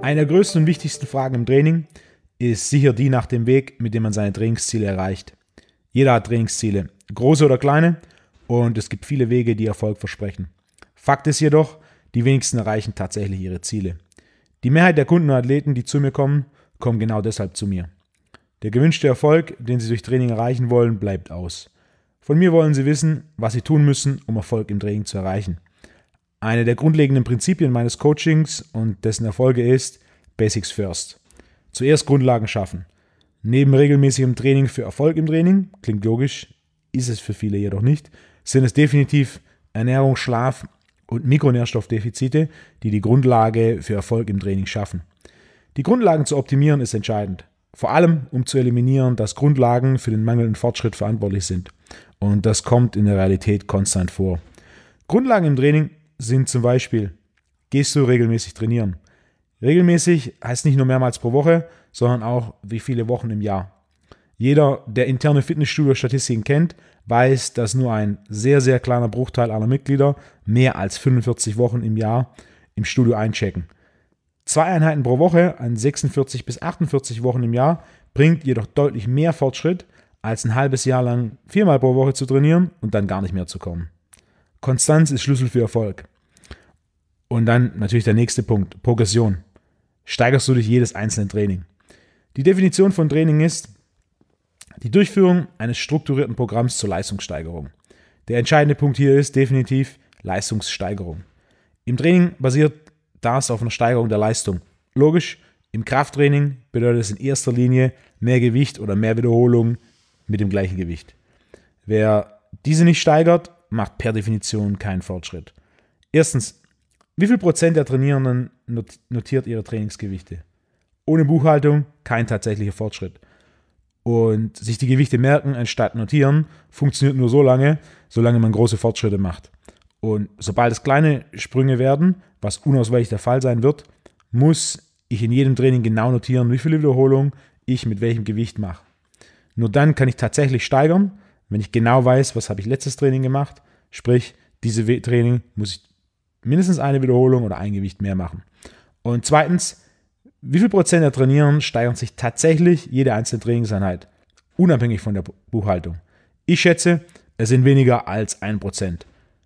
Eine der größten und wichtigsten Fragen im Training ist sicher die nach dem Weg, mit dem man seine Trainingsziele erreicht. Jeder hat Trainingsziele, große oder kleine, und es gibt viele Wege, die Erfolg versprechen. Fakt ist jedoch, die wenigsten erreichen tatsächlich ihre Ziele. Die Mehrheit der Kunden und Athleten, die zu mir kommen, kommen genau deshalb zu mir. Der gewünschte Erfolg, den sie durch Training erreichen wollen, bleibt aus. Von mir wollen sie wissen, was sie tun müssen, um Erfolg im Training zu erreichen. Eine der grundlegenden Prinzipien meines Coachings und dessen Erfolge ist Basics First. Zuerst Grundlagen schaffen. Neben regelmäßigem Training für Erfolg im Training, klingt logisch, ist es für viele jedoch nicht, sind es definitiv Ernährung, Schlaf und Mikronährstoffdefizite, die die Grundlage für Erfolg im Training schaffen. Die Grundlagen zu optimieren ist entscheidend. Vor allem, um zu eliminieren, dass Grundlagen für den mangelnden Fortschritt verantwortlich sind. Und das kommt in der Realität konstant vor. Grundlagen im Training sind zum Beispiel, gehst du regelmäßig trainieren? Regelmäßig heißt nicht nur mehrmals pro Woche, sondern auch wie viele Wochen im Jahr. Jeder, der interne Fitnessstudio-Statistiken kennt, weiß, dass nur ein sehr, sehr kleiner Bruchteil aller Mitglieder mehr als 45 Wochen im Jahr im Studio einchecken. 2 Einheiten pro Woche an 46 bis 48 Wochen im Jahr bringt jedoch deutlich mehr Fortschritt, als ein halbes Jahr lang 4-mal pro Woche zu trainieren und dann gar nicht mehr zu kommen. Konstanz ist Schlüssel für Erfolg. Und dann natürlich der nächste Punkt, Progression. Steigerst du durch jedes einzelne Training. Die Definition von Training ist die Durchführung eines strukturierten Programms zur Leistungssteigerung. Der entscheidende Punkt hier ist definitiv Leistungssteigerung. Im Training basiert das auf einer Steigerung der Leistung. Logisch, im Krafttraining bedeutet es in erster Linie mehr Gewicht oder mehr Wiederholungen mit dem gleichen Gewicht. Wer diese nicht steigert, macht per Definition keinen Fortschritt. Erstens, wie viel Prozent der Trainierenden notiert ihre Trainingsgewichte? Ohne Buchhaltung kein tatsächlicher Fortschritt. Und sich die Gewichte merken anstatt notieren, funktioniert nur so lange, solange man große Fortschritte macht. Und sobald es kleine Sprünge werden, was unausweichlich der Fall sein wird, muss ich in jedem Training genau notieren, wie viele Wiederholungen ich mit welchem Gewicht mache. Nur dann kann ich tatsächlich steigern, wenn ich genau weiß, was habe ich letztes Training gemacht, sprich, dieses Training muss ich mindestens eine Wiederholung oder ein Gewicht mehr machen. Und zweitens, wie viel Prozent der Trainierenden steigern sich tatsächlich jede einzelne Trainingseinheit, unabhängig von der Buchhaltung? Ich schätze, es sind weniger als 1%.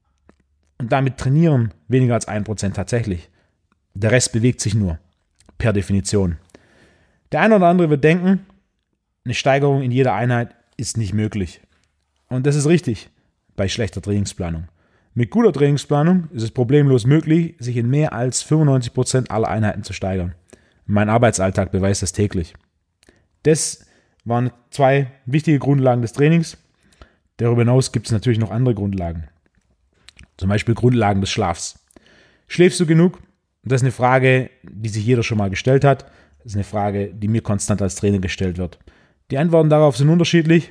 Und damit trainieren weniger als 1% tatsächlich. Der Rest bewegt sich nur, per Definition. Der eine oder andere wird denken, eine Steigerung in jeder Einheit ist nicht möglich. Und das ist richtig bei schlechter Trainingsplanung. Mit guter Trainingsplanung ist es problemlos möglich, sich in mehr als 95% aller Einheiten zu steigern. Mein Arbeitsalltag beweist das täglich. Das waren 2 wichtige Grundlagen des Trainings. Darüber hinaus gibt es natürlich noch andere Grundlagen. Zum Beispiel Grundlagen des Schlafs. Schläfst du genug? Das ist eine Frage, die sich jeder schon mal gestellt hat. Das ist eine Frage, die mir konstant als Trainer gestellt wird. Die Antworten darauf sind unterschiedlich.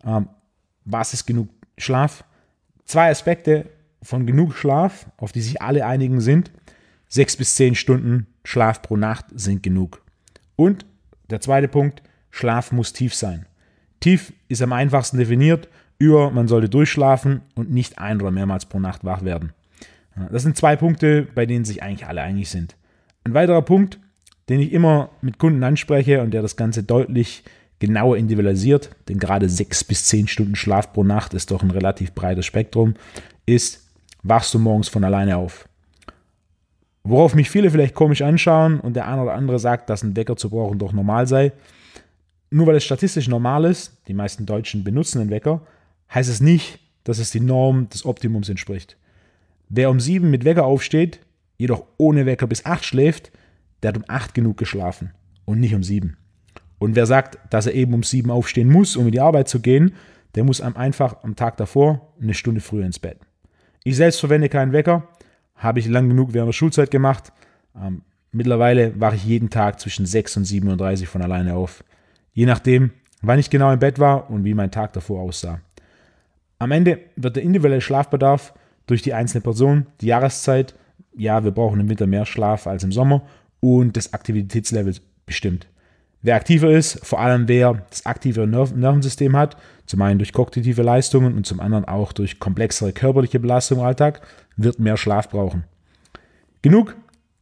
Was ist genug Schlaf? 2 Aspekte von genug Schlaf, auf die sich alle einigen sind. 6 bis 10 Stunden Schlaf pro Nacht sind genug. Und der zweite Punkt, Schlaf muss tief sein. Tief ist am einfachsten definiert über, man sollte durchschlafen und nicht ein- oder mehrmals pro Nacht wach werden. Das sind 2 Punkte, bei denen sich eigentlich alle einig sind. Ein weiterer Punkt, den ich immer mit Kunden anspreche und der das Ganze deutlich genauer individualisiert, denn gerade 6 bis 10 Stunden Schlaf pro Nacht ist doch ein relativ breites Spektrum, ist, wachst du morgens von alleine auf? Worauf mich viele vielleicht komisch anschauen und der eine oder andere sagt, dass ein Wecker zu brauchen doch normal sei. Nur weil es statistisch normal ist, die meisten Deutschen benutzen einen Wecker, heißt es nicht, dass es die Norm des Optimums entspricht. Wer um 7 mit Wecker aufsteht, jedoch ohne Wecker bis 8 schläft, der hat um 8 genug geschlafen und nicht um 7. Und wer sagt, dass er eben um 7 aufstehen muss, um in die Arbeit zu gehen, der muss einfach am Tag davor eine Stunde früher ins Bett. Ich selbst verwende keinen Wecker, habe ich lang genug während der Schulzeit gemacht. Mittlerweile wache ich jeden Tag zwischen 6 und 7:30 Uhr von alleine auf. Je nachdem, wann ich genau im Bett war und wie mein Tag davor aussah. Am Ende wird der individuelle Schlafbedarf durch die einzelne Person, die Jahreszeit, ja, wir brauchen im Winter mehr Schlaf als im Sommer, und das Aktivitätslevel bestimmt. Wer aktiver ist, vor allem wer das aktive Nervensystem hat, zum einen durch kognitive Leistungen und zum anderen auch durch komplexere körperliche Belastung im Alltag, wird mehr Schlaf brauchen. Genug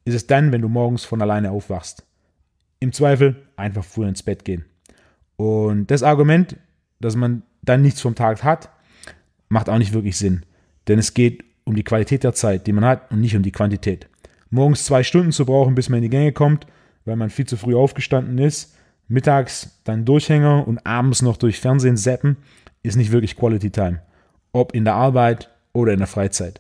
ist es dann, wenn du morgens von alleine aufwachst. Im Zweifel einfach früher ins Bett gehen. Und das Argument, dass man dann nichts vom Tag hat, macht auch nicht wirklich Sinn. Denn es geht um die Qualität der Zeit, die man hat und nicht um die Quantität. Morgens 2 Stunden zu brauchen, bis man in die Gänge kommt, weil man viel zu früh aufgestanden ist, mittags dann Durchhänger und abends noch durch Fernsehen zappen, ist nicht wirklich Quality Time. Ob in der Arbeit oder in der Freizeit.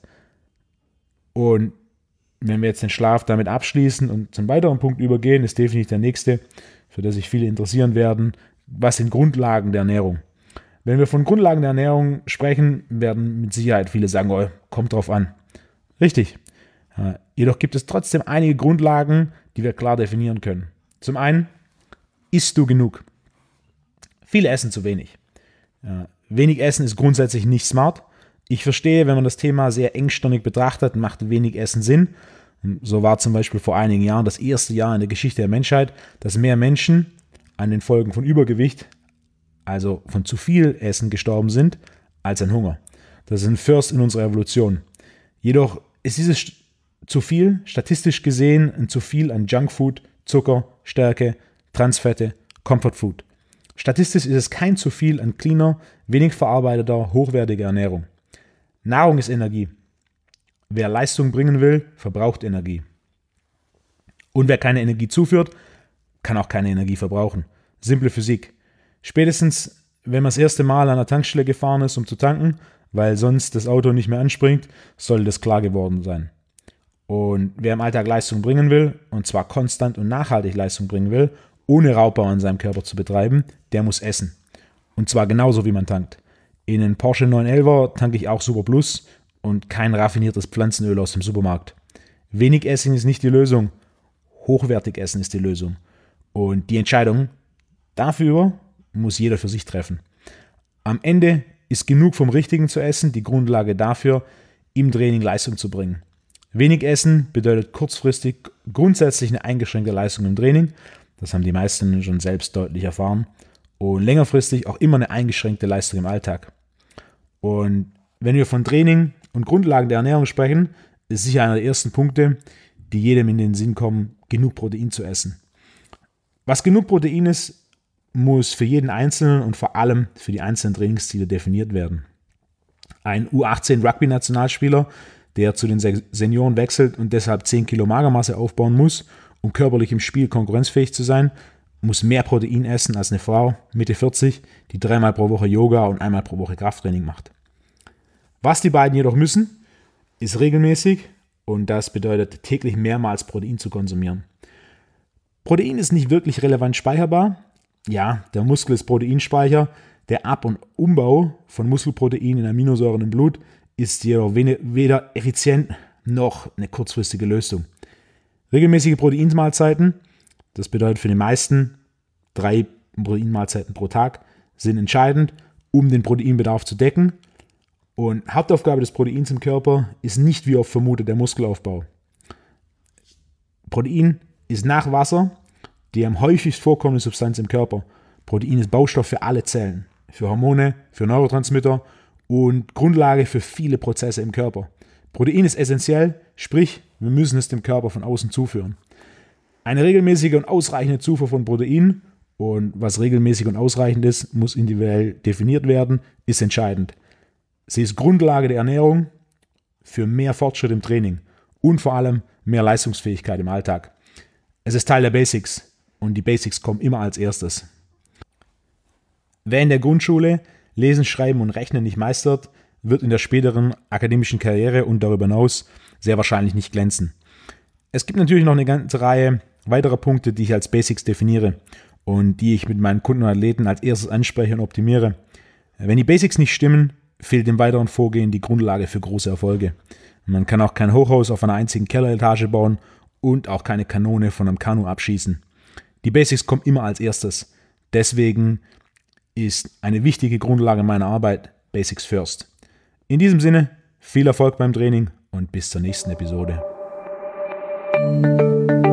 Und wenn wir jetzt den Schlaf damit abschließen und zum weiteren Punkt übergehen, ist definitiv der nächste, für das sich viele interessieren werden, was sind Grundlagen der Ernährung? Wenn wir von Grundlagen der Ernährung sprechen, werden mit Sicherheit viele sagen, oh, kommt drauf an. Richtig. Jedoch gibt es trotzdem einige Grundlagen, die wir klar definieren können. Zum einen, isst du genug? Viele essen zu wenig. Wenig Essen ist grundsätzlich nicht smart. Ich verstehe, wenn man das Thema sehr engstirnig betrachtet, macht wenig Essen Sinn. So war zum Beispiel vor einigen Jahren das erste Jahr in der Geschichte der Menschheit, dass mehr Menschen an den Folgen von Übergewicht, also von zu viel Essen, gestorben sind, als an Hunger. Das ist ein First in unserer Evolution. Jedoch ist dieses zu viel, statistisch gesehen, ein zu viel an Junkfood, Zucker, Stärke, Transfette, Comfortfood. Statistisch ist es kein zu viel an cleaner, wenig verarbeiteter, hochwertiger Ernährung. Nahrung ist Energie. Wer Leistung bringen will, verbraucht Energie. Und wer keine Energie zuführt, kann auch keine Energie verbrauchen. Simple Physik. Spätestens, wenn man das erste Mal an der Tankstelle gefahren ist, um zu tanken, weil sonst das Auto nicht mehr anspringt, soll das klar geworden sein. Und wer im Alltag Leistung bringen will, und zwar konstant und nachhaltig Leistung bringen will, ohne Raubbau an seinem Körper zu betreiben, der muss essen. Und zwar genauso, wie man tankt. In einen Porsche 911er tanke ich auch Super Plus und kein raffiniertes Pflanzenöl aus dem Supermarkt. Wenig Essen ist nicht die Lösung, hochwertig Essen ist die Lösung. Und die Entscheidung dafür muss jeder für sich treffen. Am Ende ist genug vom Richtigen zu essen die Grundlage dafür, im Training Leistung zu bringen. Wenig Essen bedeutet kurzfristig grundsätzlich eine eingeschränkte Leistung im Training. Das haben die meisten schon selbst deutlich erfahren. Und längerfristig auch immer eine eingeschränkte Leistung im Alltag. Und wenn wir von Training und Grundlagen der Ernährung sprechen, ist sicher einer der ersten Punkte, die jedem in den Sinn kommen, genug Protein zu essen. Was genug Protein ist, muss für jeden Einzelnen und vor allem für die einzelnen Trainingsziele definiert werden. Ein U18-Rugby-Nationalspieler, der zu den Senioren wechselt und deshalb 10 Kilo Magermasse aufbauen muss, um körperlich im Spiel konkurrenzfähig zu sein, muss mehr Protein essen als eine Frau Mitte 40, die 3-mal pro Woche Yoga und 1-mal pro Woche Krafttraining macht. Was die beiden jedoch müssen, ist regelmäßig und das bedeutet täglich mehrmals Protein zu konsumieren. Protein ist nicht wirklich relevant speicherbar. Ja, der Muskel ist Proteinspeicher. Der Ab- und Umbau von Muskelprotein in Aminosäuren im Blut ist jedoch weder effizient noch eine kurzfristige Lösung. Regelmäßige Proteinmahlzeiten, das bedeutet für die meisten 3 Proteinmahlzeiten pro Tag, sind entscheidend, um den Proteinbedarf zu decken. Und Hauptaufgabe des Proteins im Körper ist nicht, wie oft vermutet, der Muskelaufbau. Protein ist nach Wasser die am häufigst vorkommende Substanz im Körper. Protein ist Baustoff für alle Zellen, für Hormone, für Neurotransmitter und Grundlage für viele Prozesse im Körper. Protein ist essentiell, sprich, wir müssen es dem Körper von außen zuführen. Eine regelmäßige und ausreichende Zufuhr von Protein, und was regelmäßig und ausreichend ist, muss individuell definiert werden, ist entscheidend. Sie ist Grundlage der Ernährung für mehr Fortschritt im Training und vor allem mehr Leistungsfähigkeit im Alltag. Es ist Teil der Basics und die Basics kommen immer als erstes. Wer in der Grundschule Lesen, Schreiben und Rechnen nicht meistert, wird in der späteren akademischen Karriere und darüber hinaus sehr wahrscheinlich nicht glänzen. Es gibt natürlich noch eine ganze Reihe weiterer Punkte, die ich als Basics definiere und die ich mit meinen Kunden und Athleten als erstes anspreche und optimiere. Wenn die Basics nicht stimmen, fehlt im weiteren Vorgehen die Grundlage für große Erfolge. Man kann auch kein Hochhaus auf einer einzigen Kelleretage bauen und auch keine Kanone von einem Kanu abschießen. Die Basics kommen immer als erstes. Deswegen ist eine wichtige Grundlage meiner Arbeit Basics First. In diesem Sinne, viel Erfolg beim Training und bis zur nächsten Episode.